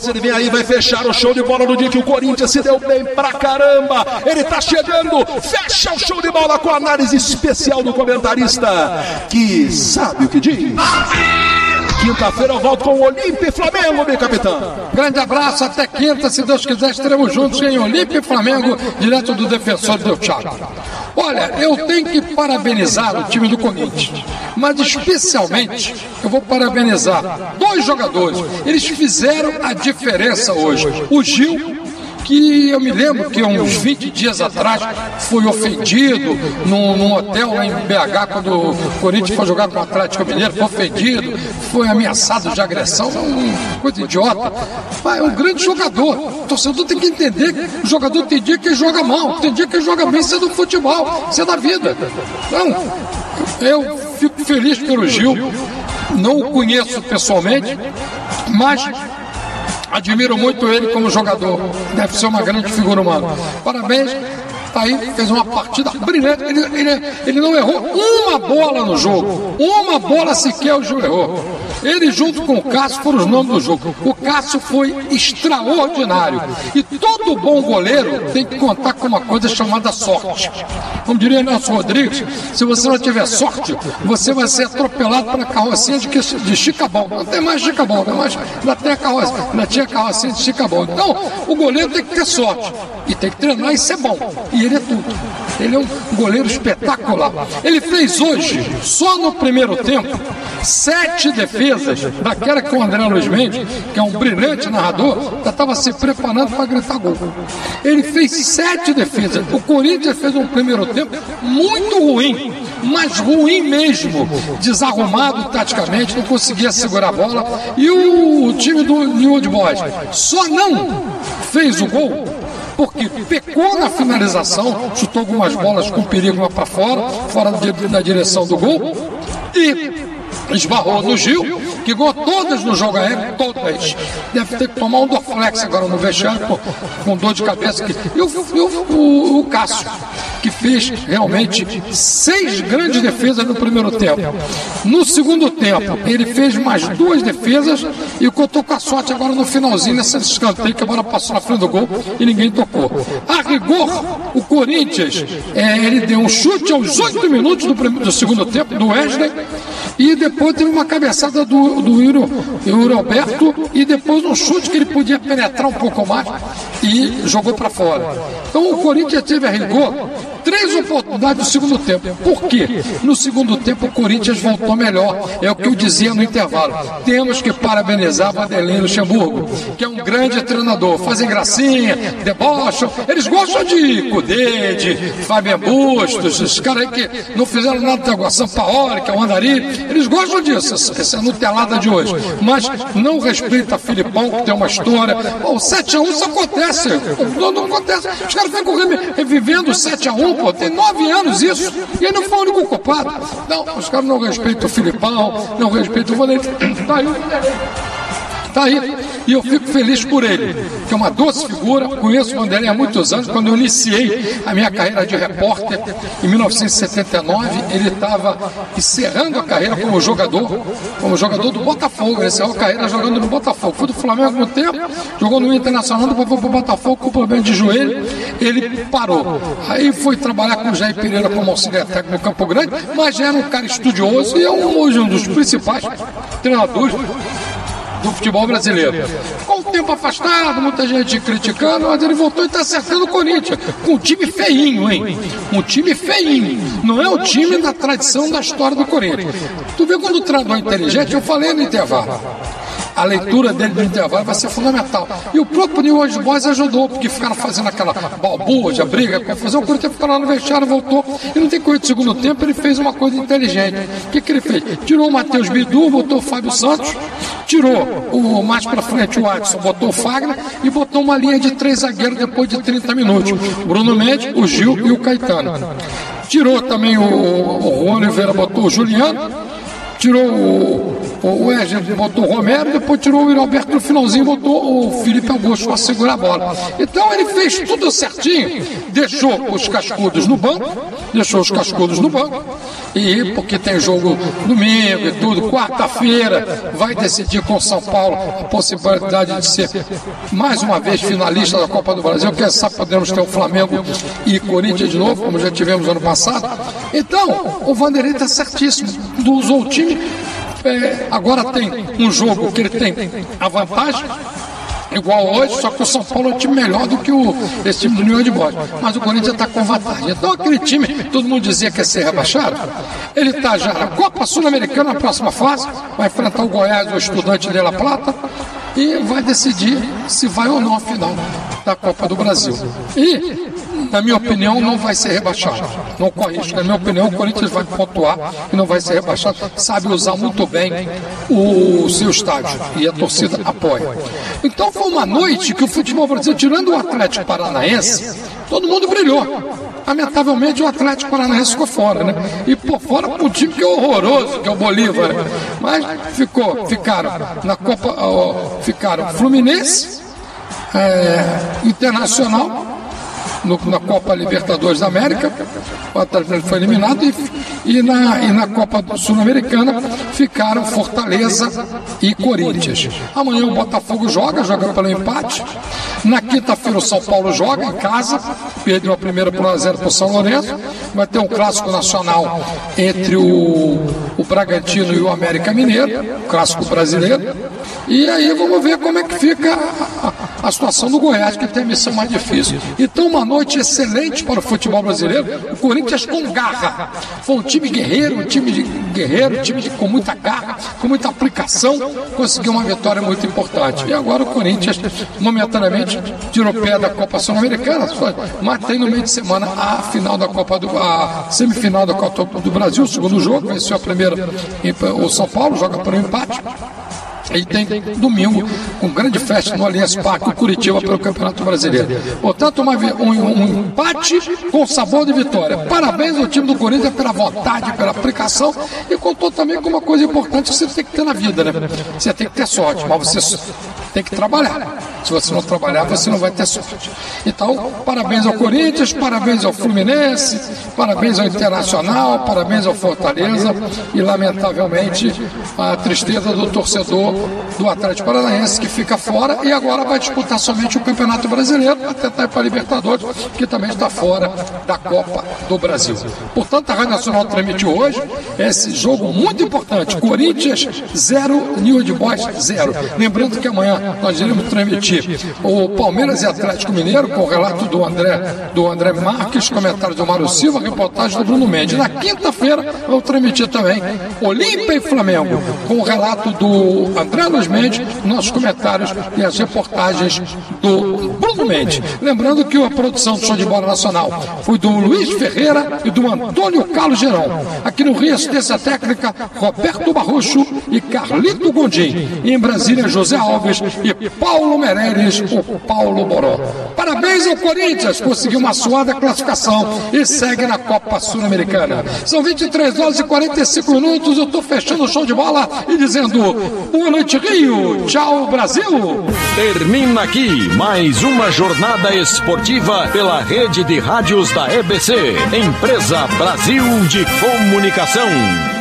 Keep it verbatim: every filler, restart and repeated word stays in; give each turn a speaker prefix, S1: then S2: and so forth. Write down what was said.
S1: Ele vem aí, vai fechar o show de bola do dia que o Corinthians se deu bem pra caramba. Ele tá chegando, fecha o show de bola com a análise especial do comentarista, que sabe o que diz. Quinta-feira eu volto com o Olímpia e Flamengo, meu capitão.
S2: Grande abraço, até quinta, se Deus quiser, estaremos juntos em Olímpia e Flamengo, direto do Defensor do Thiago. Olha, eu tenho que parabenizar o time do Corinthians, mas especialmente eu vou parabenizar dois jogadores. Eles fizeram a diferença hoje. O Gil, que eu me lembro que uns vinte dias atrás foi ofendido num, num hotel lá em B H, quando o Corinthians foi jogar com o Atlético Mineiro, foi ofendido, foi ameaçado de agressão, uma coisa idiota. Mas é um grande jogador. O torcedor tem que entender que o jogador tem dia que joga mal, tem dia que joga bem, isso é do futebol, isso é da vida. Então, eu fico feliz pelo Gil, não o conheço pessoalmente, mas admiro muito ele como jogador. Deve ser uma grande figura humana. Parabéns. Tá aí, fez uma partida brilhante. Ele, ele, ele não errou uma bola no jogo. Uma bola sequer o Gil errou. Ele junto com o Cássio foram os nomes do jogo. O Cássio foi extraordinário. E todo bom goleiro tem que contar com uma coisa chamada sorte. Como diria Nelson Rodrigues, se você não tiver sorte, você vai ser atropelado pela carrocinha de, de Chicabão. Não tem mais Chicabão, não, mais, não tem a carrocinha, não tinha carrocinha de Chicabão. Então, o goleiro tem que ter sorte. E tem que treinar e ser bom. E ele é tudo. Ele é um goleiro espetacular. Ele fez hoje, só no primeiro tempo, sete defesas, daquela que o André Luiz Mendes, que é um brilhante narrador, já estava se preparando para gritar gol. Ele fez sete defesas. O Corinthians fez um primeiro tempo muito ruim, mas ruim mesmo, desarrumado taticamente, não conseguia segurar a bola. E o time do New Old Boys só não fez o gol porque pecou na finalização, chutou algumas bolas com perigo lá para fora, fora da direção do gol, e esbarrou no Gil, que ganhou todas no jogo aéreo, todas. Deve ter que tomar um Dorflex agora no vestiário, com, com dor de cabeça. Que, e o, o, o, o Cássio, que fez realmente seis grandes defesas no primeiro tempo. No segundo tempo, ele fez mais duas defesas e contou com a sorte agora no finalzinho, nessa escanteio, que a bola passou na frente do gol e ninguém tocou. A rigor, o Corinthians, é, ele deu um chute aos oito minutos do, do segundo tempo, do Wesley, e depois teve uma cabeçada do, do Yuri, Yuri Alberto, e depois um chute que ele podia penetrar um pouco mais e jogou para fora. Então o Corinthians teve a rigor três oportunidades no segundo tempo. Por quê? No segundo tempo o Corinthians voltou melhor. É o que eu dizia no intervalo. Temos que parabenizar Vanderlei Luxemburgo, que é um grande treinador. Fazem gracinha, debocham. Eles gostam de Cudê, de Fábio Bustos, os caras aí que não fizeram nada até agora, Sampaoli, que é o Andari. Eles gostam disso, essa nutelada de hoje. Mas não respeita Filipão, que tem uma história. O sete a um isso acontece. Não, não acontece. Os caras ficam revivendo o sete a um. Pô, tem nove anos isso, e ele não foi o único culpado. Não, os caras não respeitam o Filipão, não respeitam o Vanderlei. Tá aí o Vanderlei. Tá aí, e eu fico feliz por ele, que é uma doce figura. Conheço o Vanderlei há muitos anos. Quando eu iniciei a minha carreira de repórter em mil novecentos e setenta e nove, ele estava encerrando a carreira como jogador, como jogador do Botafogo. Ele encerrou a carreira jogando no Botafogo. Foi do Flamengo há muito tempo, jogou no Internacional, depois foi para o Botafogo com problema de joelho. Ele parou. Aí foi trabalhar com o Jair Pereira como auxiliar técnico no Campo Grande, mas já era um cara estudioso e é um, hoje um dos principais treinadores do futebol brasileiro. Com o tempo afastado, muita gente criticando, mas ele voltou e está acertando o Corinthians. Com um time feinho, hein? Um time feinho. Não é o time da tradição da história do Corinthians. Tu vê quando o treinador é inteligente, eu falei no intervalo. A leitura dele no intervalo vai ser fundamental. E o próprio New Old Boys ajudou, porque ficaram fazendo aquela balbúrdia, briga, confusão. O Corinthians ficou lá no vestiário, voltou. E não tem coisa de segundo tempo, ele fez uma coisa inteligente. O que, que ele fez? Tirou o Matheus Bidu, botou o Fábio Santos, tirou o mais pra frente o Adson, botou o Fagner e botou uma linha de três zagueiros depois de trinta minutos. Bruno Mendes, o Gil e o Caetano. Tirou também o, o Juan Oliveira, botou o Juliano. Tirou o, o Wesley, botou o Romero, depois tirou o Yuri Alberto no finalzinho, botou o Felipe Augusto para segurar a bola. Então ele fez tudo certinho, deixou os cascudos no banco, deixou os cascudos no banco, E porque tem jogo domingo e tudo, quarta-feira vai decidir com São Paulo a possibilidade de ser mais uma vez finalista da Copa do Brasil. Quem sabe podemos ter o Flamengo e Corinthians de novo, como já tivemos ano passado. Então, o Vanderlei está certíssimo, usou o time. É, agora tem um jogo que ele tem a vantagem, igual hoje, só que o São Paulo é um time melhor do que o, esse time do New Old Boys. Mas o Corinthians está com vantagem. Então aquele time, todo mundo dizia que ia ser rebaixado, ele está já na Copa Sul-Americana, na próxima fase, vai enfrentar o Goiás, o Estudante de La Plata, e vai decidir se vai ou não à final da Copa do Brasil. E, na minha opinião, não vai ser rebaixado. Não corre risco. Na minha opinião, o Corinthians vai pontuar e não vai ser rebaixado. Sabe usar muito bem o seu estádio. E a torcida apoia. Então foi uma noite que o futebol brasileiro, tirando o Atlético Paranaense, todo mundo brilhou. Lamentavelmente o Atlético Paranaense ficou fora, né? E por fora um time que é horroroso, que é o Bolívar. Né? Mas ficou, ficaram na Copa, ó, ficaram Fluminense, é, Internacional, No, na Copa Libertadores da América, o Atlético foi eliminado, e, e, na, e na Copa Sul-Americana ficaram Fortaleza e Corinthians. Amanhã o Botafogo joga, joga pelo empate. Na quinta-feira o São Paulo joga em casa, perdeu a primeira por um a zero para o São Lourenço. Vai ter um clássico nacional entre o, o Bragantino e o América Mineiro, clássico brasileiro. E aí vamos ver como é que fica a, a, a situação do Goiás, que tem a missão mais difícil. Então uma noite excelente para o futebol brasileiro. O Corinthians com garra. Foi um time guerreiro, um time de guerreiro, um time de, com muita garra, com muita aplicação, conseguiu uma vitória muito importante. E agora o Corinthians, momentaneamente, tirou pé da Copa Sul-Americana, mas tem no meio de semana a final da Copa do a semifinal da Copa do Brasil, o segundo jogo, venceu a primeira, o São Paulo joga por um empate. E tem domingo, com grande festa no Allianz Parque, o Curitiba pelo Campeonato Brasileiro. Portanto, uma, um, um empate com sabor de vitória. Parabéns ao time do Corinthians pela vontade, pela aplicação, e contou também com uma coisa importante que você tem que ter na vida, né? Você tem que ter sorte, mas você tem que trabalhar. Se você não trabalhar, você não vai ter sorte. Então, parabéns ao Corinthians, parabéns ao Fluminense, parabéns ao Internacional, parabéns ao Fortaleza, e lamentavelmente a tristeza do torcedor do Atlético Paranaense, que fica fora e agora vai disputar somente o Campeonato Brasileiro, para tentar ir para a Libertadores, que também está fora da Copa do Brasil. Portanto, a Rádio Nacional transmitiu hoje esse jogo muito importante: Corinthians zero, New Old Boys zero. Lembrando que amanhã nós iremos transmitir o Palmeiras e Atlético Mineiro, com o relato do André, do André Marques, comentários do Mário Silva, reportagem do Bruno Mendes. Na quinta-feira vamos transmitir também Olímpia e Flamengo, com o relato do André Luiz Mendes, nossos comentários e as reportagens do Bruno Mendes. Lembrando que a produção do Show de Bola Nacional foi do Luiz Ferreira e do Antônio Carlos Gerão. Aqui no Rio, assistência técnica, Roberto Barrocho e Carlito Gondim. E em Brasília, José Alves e Paulo Meirelles, o Paulo Boró. Parabéns ao Corinthians, conseguiu uma suada classificação e segue na Copa Sul-Americana. São vinte e três horas e quarenta e cinco minutos, eu estou fechando o show de bola e dizendo boa noite, Rio, tchau, Brasil.
S3: Termina aqui mais uma jornada esportiva pela rede de rádios da E B C, Empresa Brasil de Comunicação.